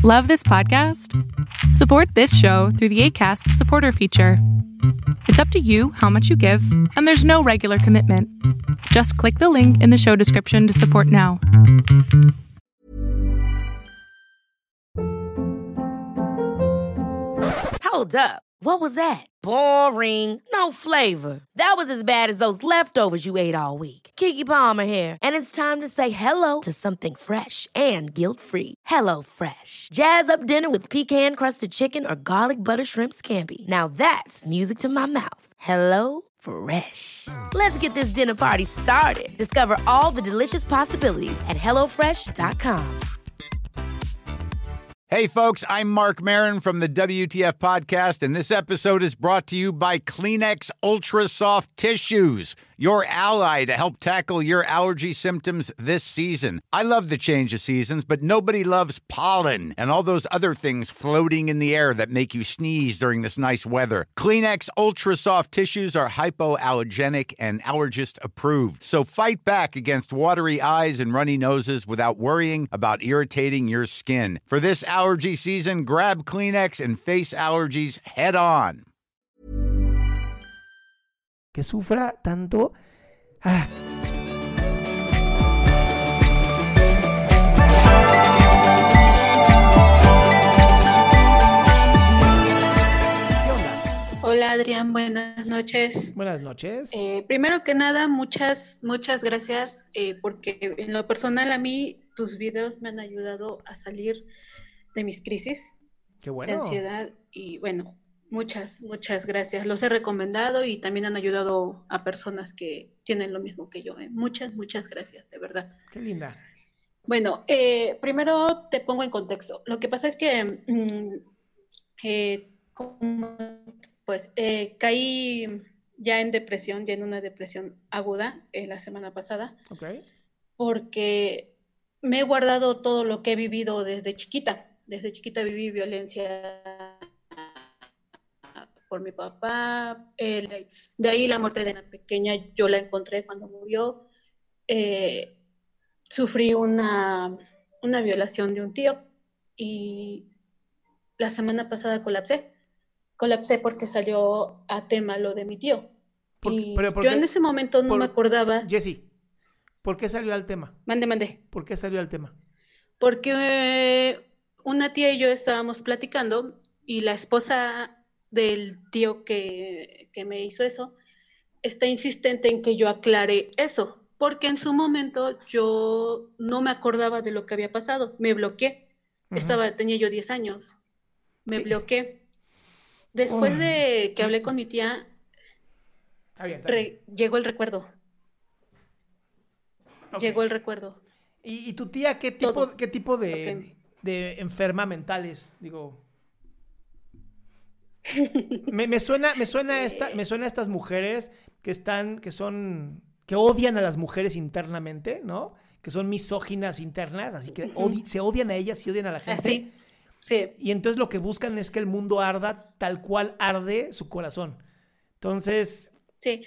Love this podcast? Support this show through the Acast supporter feature. It's up to you how much you give, and there's no regular commitment. Just click the link in the show description to support now. Hold up. What was that? Boring. No flavor. That was as bad as those leftovers you ate all week. Keke Palmer here, and it's time to say hello to something fresh and guilt-free. Hello Fresh. Jazz up dinner with pecan-crusted chicken or garlic butter shrimp scampi. Now that's music to my mouth. Hello Fresh. Let's get this dinner party started. Discover all the delicious possibilities at hellofresh.com. Hey, folks, I'm Mark Maron from the WTF Podcast, and this episode is brought to you by Kleenex Ultra Soft Tissues, your ally to help tackle your allergy symptoms this season. I love the change of seasons, but nobody loves pollen and all those other things floating in the air that make you sneeze during this nice weather. Kleenex Ultra Soft Tissues are hypoallergenic and allergist approved, so fight back against watery eyes and runny noses without worrying about irritating your skin. For this allergy season, grab Kleenex and face allergies head on. Que sufra tanto. Hola Adrián, buenas noches. Buenas noches. Primero que nada, muchas gracias porque en lo personal a mí tus videos me han ayudado a salir de mis crisis. Qué bueno. De ansiedad y bueno, muchas gracias. Los he recomendado y también han ayudado a personas que tienen lo mismo que yo. Muchas gracias, de verdad. Qué linda. Bueno, primero te pongo en contexto. Lo que pasa es que caí ya en depresión, ya en una depresión aguda la semana pasada. Okay. Porque me he guardado todo lo que he vivido desde chiquita. Desde chiquita viví violencia por mi papá. De ahí la muerte de la pequeña, yo la encontré cuando murió. Sufrí una violación de un tío y la semana pasada colapsé porque salió a tema lo de mi tío. Yo en ese momento no me acordaba. Jessy, ¿por qué salió al tema? Mande. ¿Por qué salió al tema? Porque una tía y yo estábamos platicando y la esposa del tío que me hizo eso está insistente en que yo aclare eso, porque en su momento yo no me acordaba de lo que había pasado, me bloqueé. Tenía yo 10 años, me bloqueé. Después de que hablé con mi tía, llegó el recuerdo. Okay. Llegó el recuerdo. ¿Y tu tía qué tipo de enferma mental es? Digo, me suena a estas mujeres que odian a las mujeres internamente, ¿no? Que son misóginas internas, así que se odian a ellas y odian a la gente. Sí. Y entonces lo que buscan es que el mundo arda tal cual arde su corazón. Entonces... Sí.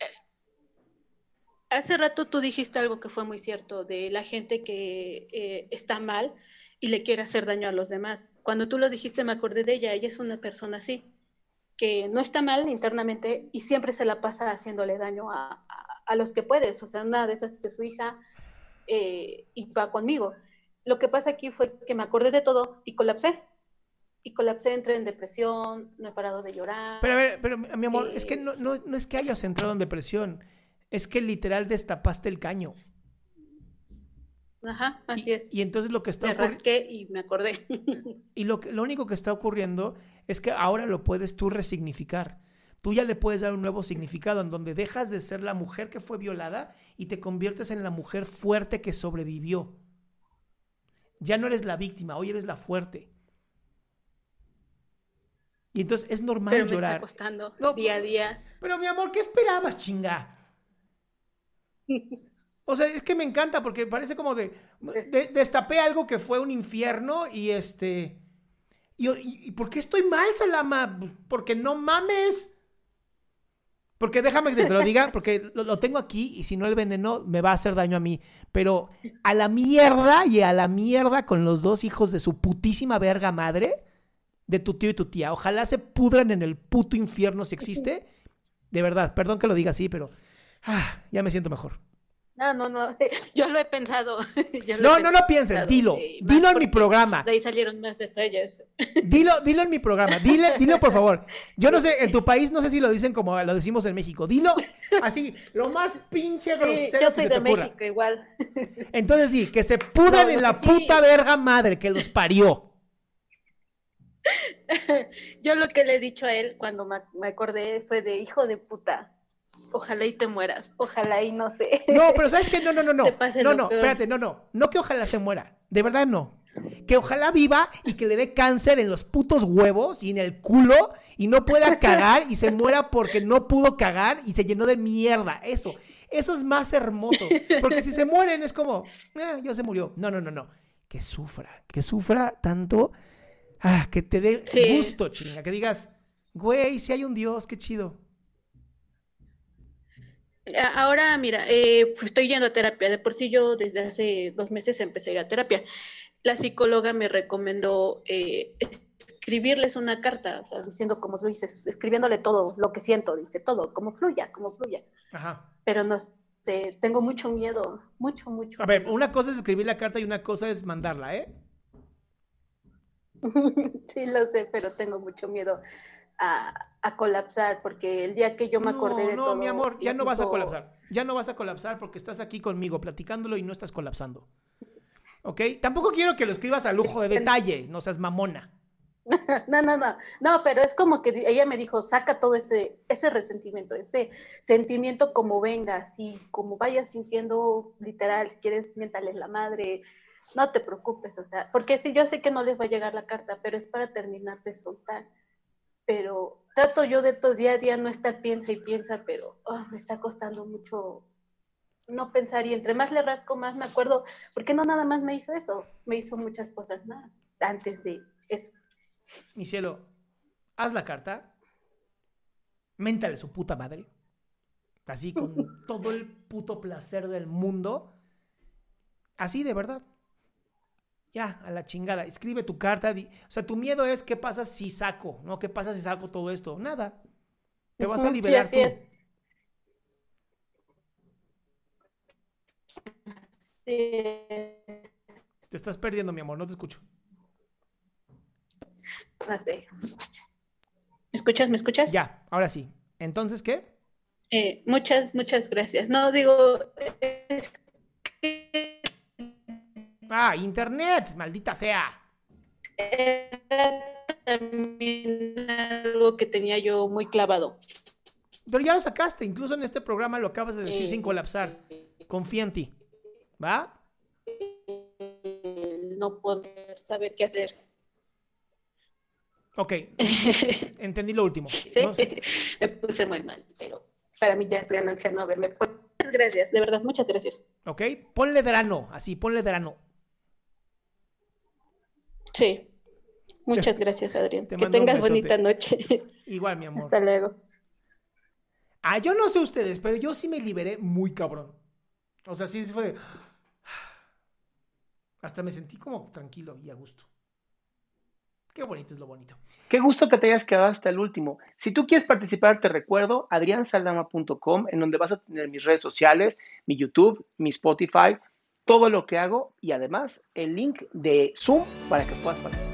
Hace rato tú dijiste algo que fue muy cierto, de la gente que está mal y le quiere hacer daño a los demás. Cuando tú lo dijiste me acordé de ella. Ella es una persona así, que no está mal internamente y siempre se la pasa haciéndole daño a los que puedes. O sea, una de esas es su hija y va conmigo. Lo que pasa aquí fue que me acordé de todo y colapsé. Entré en depresión, no he parado de llorar. Pero mi amor, es que no es que hayas entrado en depresión, es que literal destapaste el caño. Ajá, así es. Y entonces lo que está ocurriendo... Me rasqué y me acordé. Y lo único que está ocurriendo es que ahora lo puedes tú resignificar. Tú ya le puedes dar un nuevo significado en donde dejas de ser la mujer que fue violada y te conviertes en la mujer fuerte que sobrevivió. Ya no eres la víctima, hoy eres la fuerte. Y entonces es normal llorar. Pero me está costando día a día. Pero mi amor, ¿qué esperabas, chinga? O sea, es que me encanta porque parece como destapé algo que fue un infierno y ¿y por qué estoy mal, Salama? Porque no mames. Porque déjame que te lo diga, porque lo tengo aquí y si no el veneno me va a hacer daño a mí. Pero a la mierda con los dos hijos de su putísima verga madre, de tu tío y tu tía. Ojalá se pudran en el puto infierno si existe. De verdad, perdón que lo diga así, pero ya me siento mejor. No, yo lo he pensado. No lo pienses, dilo en mi programa. De ahí salieron más detalles. Dilo en mi programa, dilo por favor. Yo no sé, en tu país no sé si lo dicen como lo decimos en México. Dilo así, lo más pinche grosero yo que soy se te de ocurra. México igual. Entonces di, que se pudran en la puta verga madre que los parió. Yo lo que le he dicho a él cuando me acordé fue de hijo de puta. Ojalá y te mueras, ojalá y no sé. No, pero ¿sabes qué? No. Te pase lo peor. Espérate, no que ojalá se muera, de verdad no. Que ojalá viva y que le dé cáncer en los putos huevos y en el culo y no pueda cagar y se muera porque no pudo cagar y se llenó de mierda. Eso es más hermoso. Porque si se mueren es como, ya se murió. No. Que sufra tanto, que te dé gusto, chinga, que digas, güey, si hay un Dios, qué chido. Ahora, mira, estoy yendo a terapia. De por sí yo desde hace 2 meses empecé a ir a terapia. La psicóloga me recomendó escribirles una carta, o sea, diciendo como tú dices, escribiéndole todo lo que siento, dice todo, como fluya. Ajá. Pero no sé, tengo mucho miedo, mucho. A ver, una cosa es escribir la carta y una cosa es mandarla, ¿eh? Sí, lo sé, pero tengo mucho miedo a colapsar, porque el día que yo me acordé de todo... No, mi amor, ya no vas a colapsar. Ya no vas a colapsar porque estás aquí conmigo platicándolo y no estás colapsando. ¿Ok? Tampoco quiero que lo escribas a lujo de detalle, no seas mamona. No, pero es como que ella me dijo, saca todo ese resentimiento, ese sentimiento como venga, así como vayas sintiendo, literal, si quieres, miéntales la madre, no te preocupes, o sea, porque sí, yo sé que no les va a llegar la carta, pero es para terminar de soltar. Pero trato yo de todo día a día no estar piensa y piensa, pero me está costando mucho no pensar, y entre más le rasco más me acuerdo, porque no nada más me hizo eso, me hizo muchas cosas más antes de eso. Mi cielo, haz la carta, méntale su puta madre, así con todo el puto placer del mundo, así de verdad. Ya, a la chingada, escribe tu carta. O sea, tu miedo es ¿qué pasa si saco? ¿No? ¿Qué pasa si saco todo esto? Nada. Te vas a liberar sí, tú. Así es. Te estás perdiendo, mi amor, no te escucho. No sé. ¿Me escuchas? Ya, ahora sí. ¿Entonces qué? Muchas gracias. No, digo... Internet, maldita sea. Era también algo que tenía yo muy clavado. Pero ya lo sacaste, incluso en este programa lo acabas de decir sin colapsar. Confía en ti. ¿Va? No poder saber qué hacer. Ok. Entendí lo último. Sí, no sé. Me puse muy mal, pero para mí ya es ganancia no verme. Muchas gracias, de verdad, muchas gracias. Ok, ponle drano, así, ponle drano. Sí. Muchas gracias, Adrián. Que mando un tengas besote. bonita noche. Igual, mi amor. Hasta luego. Yo no sé ustedes, pero yo sí me liberé muy cabrón. O sea, sí fue de... Hasta me sentí como tranquilo y a gusto. Qué bonito es lo bonito. Qué gusto que te hayas quedado hasta el último. Si tú quieres participar, te recuerdo adriansaldama.com, en donde vas a tener mis redes sociales, mi YouTube, mi Spotify, todo lo que hago y además el link de Zoom para que puedas participar.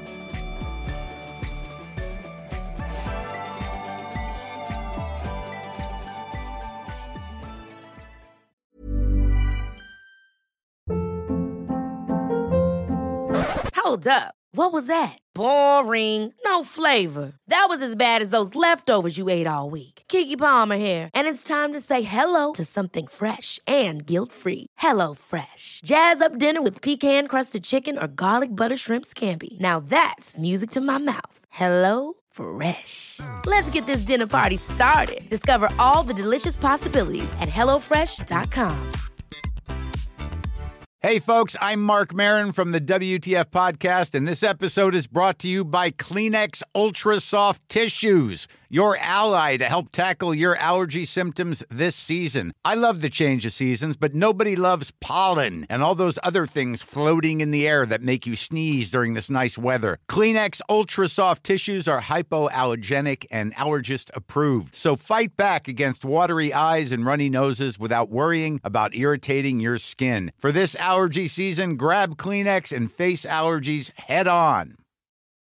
Hold up. What was that? Boring. No flavor. That was as bad as those leftovers you ate all week. Keke Palmer here, and it's time to say hello to something fresh and guilt-free. Hello Fresh. Jazz up dinner with pecan-crusted chicken or garlic butter shrimp scampi. Now that's music to my mouth. Hello Fresh. Let's get this dinner party started. Discover all the delicious possibilities at hellofresh.com. Hey, folks, I'm Mark Maron from the WTF Podcast, and this episode is brought to you by Kleenex Ultra Soft Tissues, your ally to help tackle your allergy symptoms this season. I love the change of seasons, but nobody loves pollen and all those other things floating in the air that make you sneeze during this nice weather. Kleenex Ultra Soft Tissues are hypoallergenic and allergist approved. So fight back against watery eyes and runny noses without worrying about irritating your skin. For this allergy season, grab Kleenex and face allergies head on.